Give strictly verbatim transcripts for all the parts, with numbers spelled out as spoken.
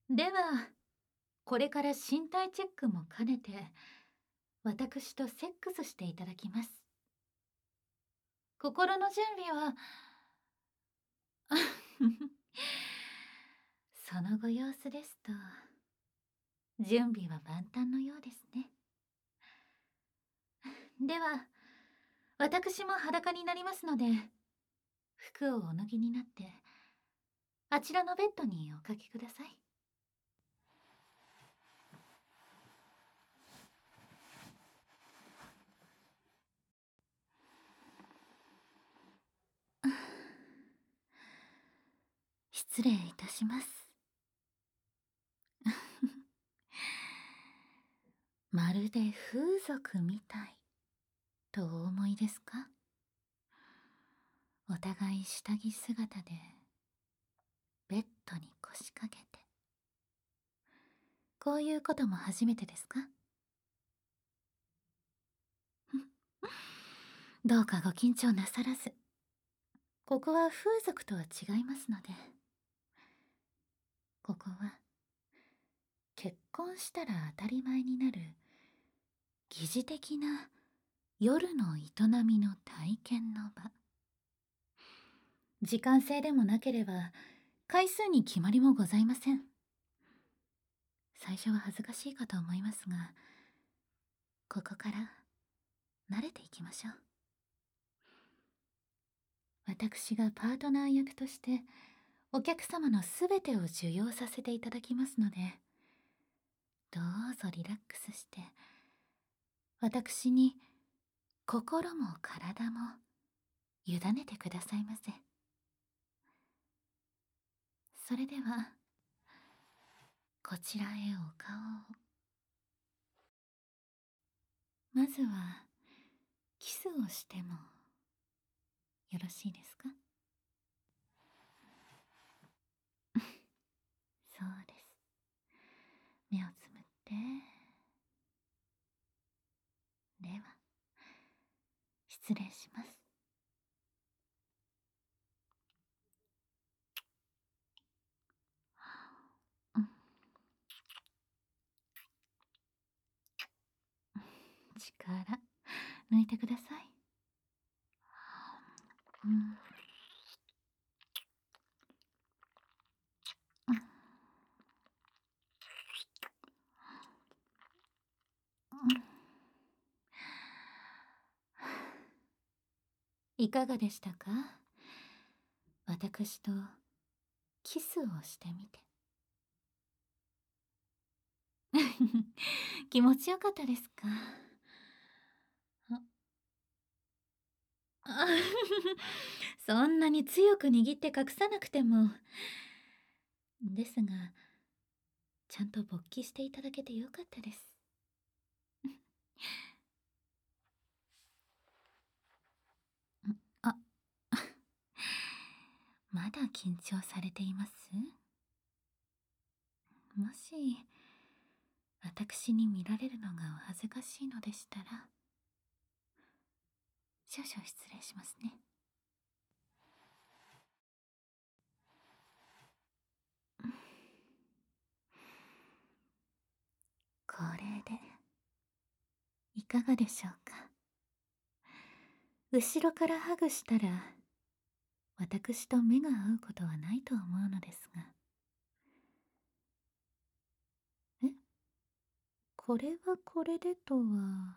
では、これから身体チェックも兼ねて、私とセックスしていただきます。心の準備はそのご様子ですと、準備は万端のようですね。では、私も裸になりますので、服をお脱ぎになって、あちらのベッドにおかけください。失礼いたします。まるで風俗みたいとお思いですか？お互い下着姿でベッドに腰掛けて、こういうことも初めてですか？どうかご緊張なさらず。ここは風俗とは違いますので、ここは結婚したら当たり前になる疑似的な夜の営みの体験の場。時間制でもなければ回数に決まりもございません。最初は恥ずかしいかと思いますが、ここから慣れていきましょう。私がパートナー役としてお客様のすべてを受容させていただきますので、どうぞリラックスして、私に心も体も委ねてくださいませ。それでは、こちらへお顔を。まずは、キスをしてもよろしいですか？そうです。目をつむって。では、失礼します。うん、力抜いてください。うん、うん、いかがでしたか？私とキスをしてみて。気持ちよかったですか？ああそんなに強く握って隠さなくても。ですが、ちゃんと勃起していただけてよかったです。あ、まだ緊張されています？もし、私に見られるのがお恥ずかしいのでしたら、少々失礼しますね。これで、いかがでしょうか。後ろからハグしたら、私と目が合うことはないと思うのですが。え、これはこれでとは。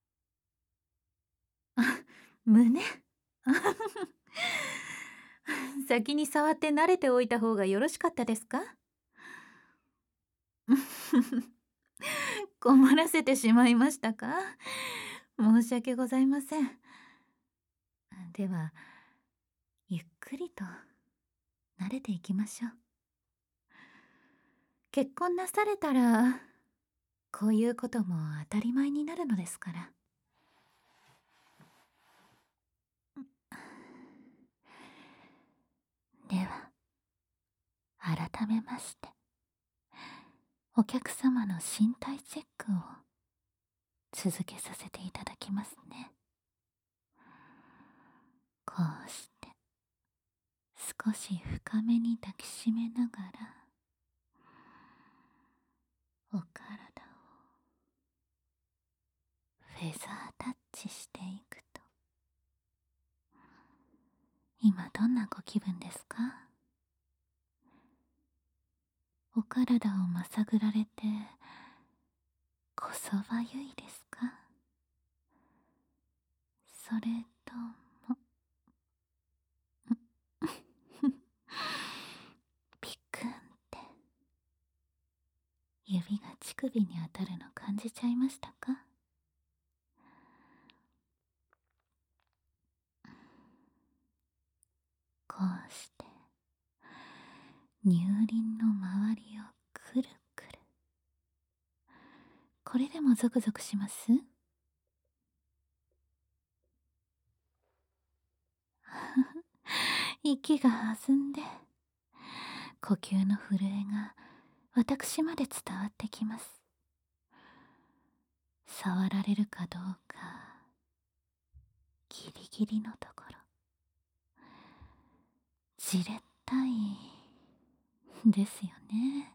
あ、胸先に触って慣れておいた方がよろしかったですか？困らせてしまいましたか？申し訳ございません。では、ゆっくりと慣れていきましょう。結婚なされたら、こういうことも当たり前になるのですから。では、改めまして、お客様の身体チェックを続けさせていただきますね。こうして、少し深めに抱きしめながら、 お体をフェザータッチしていくと、今どんなご気分ですか？お体をまさぐられてこそばゆいですか？それともピクンって指が乳首に当たるの感じちゃいましたか？こうして乳輪の周りをくるくる。これでもゾクゾクします？息が弾んで呼吸の震えが私まで伝わってきます。触られるかどうかギリギリのところ、じれったいですよね。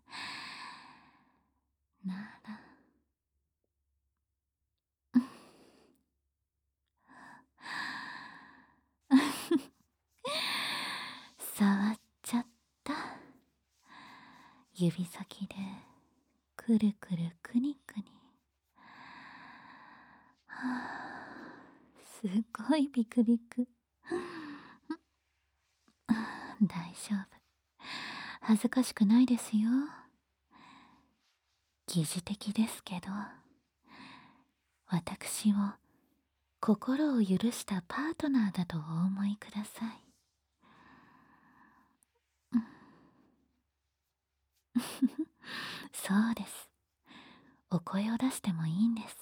なら触っちゃった。指先でくるくるくにくに。はあ、すごいビクビク。大丈夫、恥ずかしくないですよ。疑似的ですけど、私を心を許したパートナーだとお思いください。そうです。お声を出してもいいんです。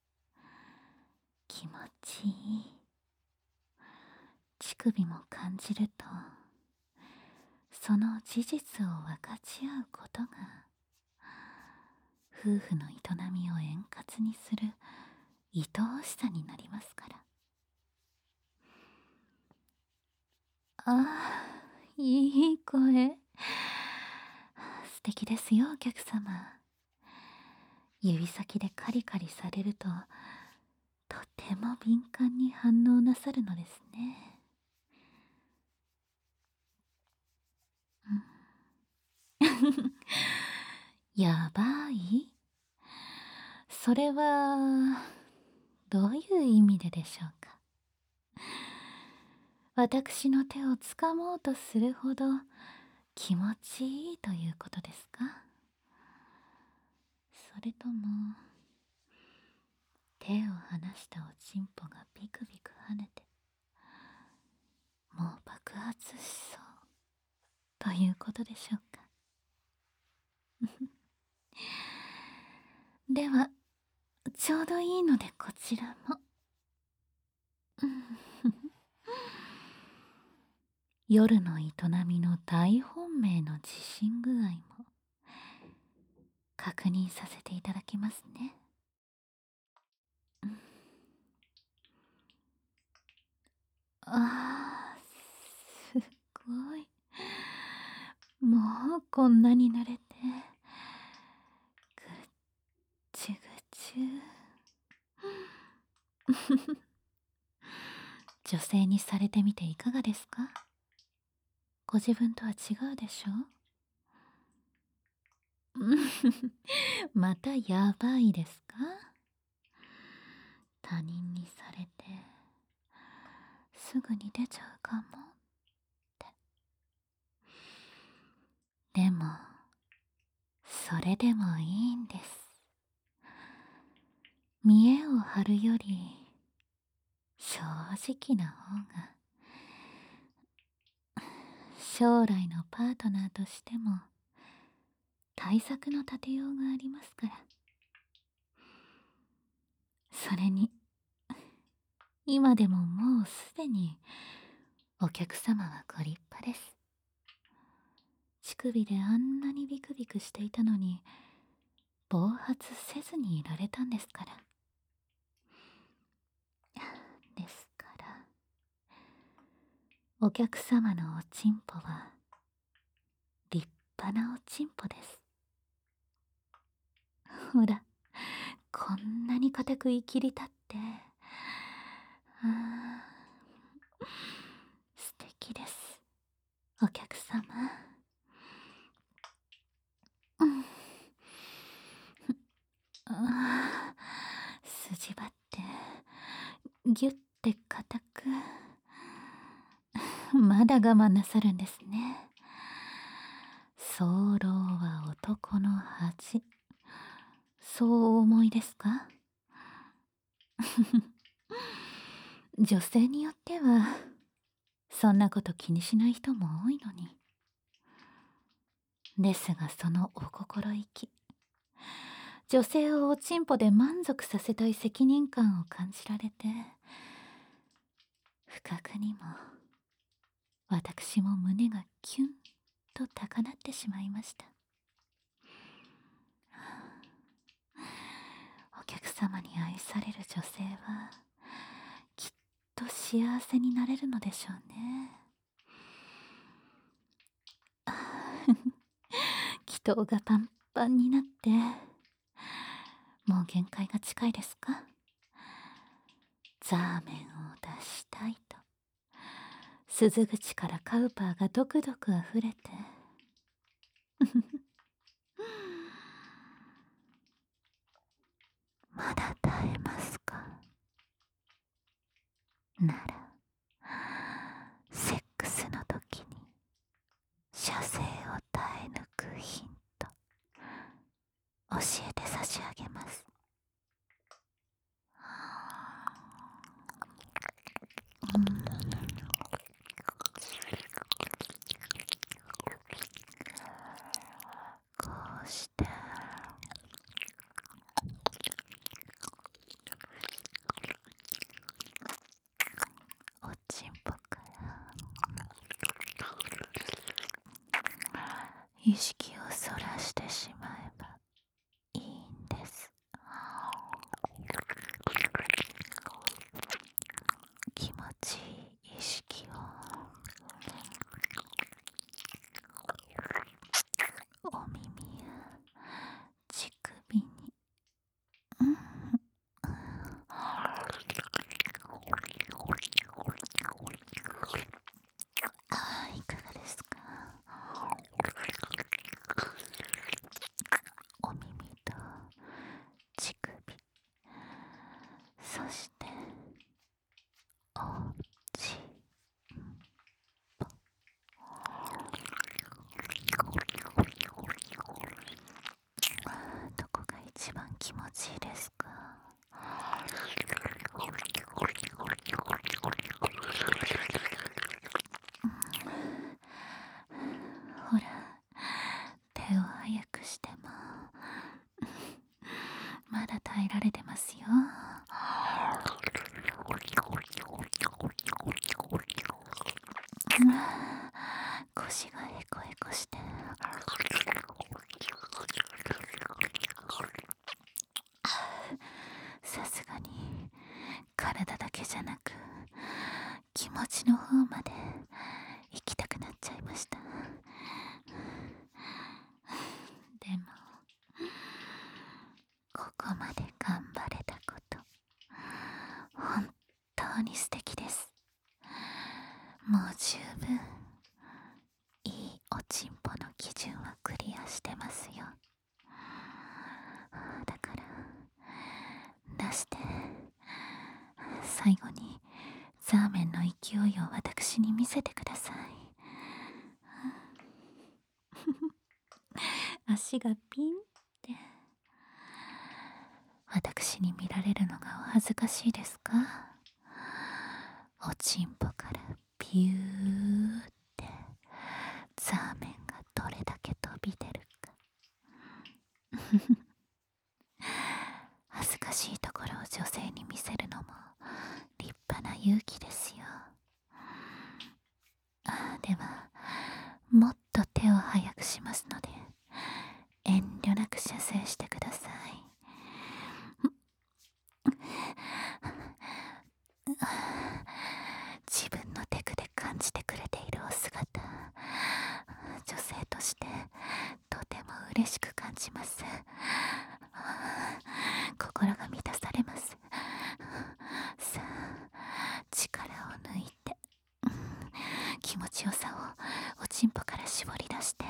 気持ちいい。乳首も感じると、その事実を分かち合うことが夫婦の営みを円滑にする愛おしさになりますから。ああ、いい声。素敵ですよ、お客様。指先でカリカリされると、とても敏感に反応なさるのですね。やばい？それはどういう意味ででしょうか？私の手をつかもうとするほど気持ちいいということですか？それとも手を離したおちんぽがビクビク跳ねてもう爆発しそうということでしょうか？ではちょうどいいのでこちらも。夜の営みの大本命の自信具合も確認させていただきますね。あー、すごい。もうこんなに慣れて、ぐっちゅぐちゅ。女性にされてみていかがですか？ご自分とは違うでしょ？またやばいですか？他人にされてすぐに出ちゃうかもって。でもそれでもいいんです。見栄を張るより正直な方が将来のパートナーとしても対策の立てようがありますから。それに今でももうすでにお客様はご立派です。乳首であんなにビクビクしていたのに暴発せずにいられたんですから。ですからお客様のおちんぽは立派なおちんぽです。 ほら、こんなに固くいきり立って。あー素敵です、お客様。うん、あー筋張ってぎゅって固く。まだ我慢なさるんですね。早漏は男の恥、そうお思いですか？女性によってはそんなこと気にしない人も多いのに。ですがそのお心意気、女性をおちんぽで満足させたい責任感を感じられて、不覚にも私も胸がキュンと高鳴ってしまいました。お客様に愛される女性はきっと幸せになれるのでしょうね。気筒がパンパンになって、もう限界が近いですか？ザーメンを出したいと鈴口からカウパーがドクドクあふれて。まだ耐えますか？ならセックスの時に射精を耐え抜くヒント教えて差し上げます。うん、こうしておちんぽから意識をそらしてしまえばいいんです。気持ちいい意識をお耳や乳首に、うん、あーいかがですか？お耳と乳首、そしておちどこが一番気持ちいいですか？ほら、手を早くしてもまだ耐えられてますよ。腰がヘコヘコして、さすがに体だけじゃなく気持ちの方まで行きたくなっちゃいました。でもここまで頑張れたこと本当に素敵です。もう十分いいおちんぽの基準はクリアしてますよ。だから出して、最後にザーメンの勢いを私に見せてください。足がピンって。私に見られるのがお恥ずかしいですか？おちんぽからピューってザーメンがどれだけ飛び出るか。恥ずかしいところを女性に見せるのも立派な勇気ですよ。あ、ではもっと手を早くしますので遠慮なく射精してください。自分のテクで感じてくれているお姿、女性としてとても嬉しく感じます。 心が満たされます。さあ、力を抜いて、うん、気持ちよさをおちんぽから絞り出して、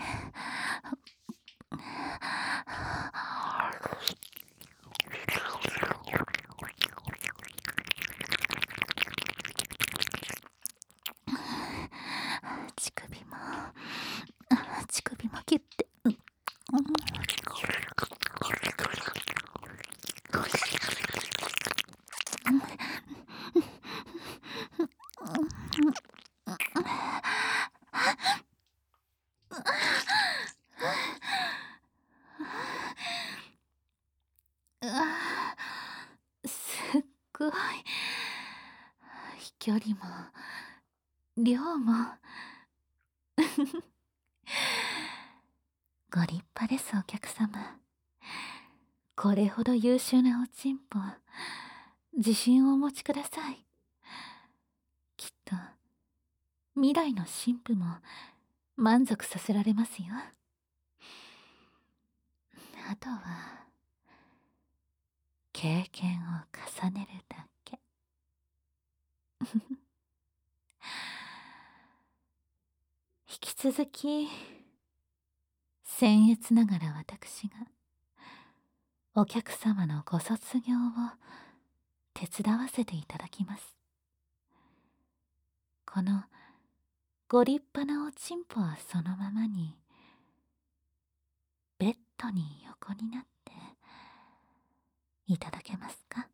乳首も乳首もキュッて、うん、うわ、すっごい。飛距離も量もご立派です、お客様。これほど優秀なおちんぽ、自信をお持ちください。きっと未来の新婦も満足させられますよ。あとは経験を重ねるだけ。引き続き僭越ながら私がお客様のご卒業を手伝わせていただきます。このご立派なおちんぽはそのままにベッドに横になっていただけますか？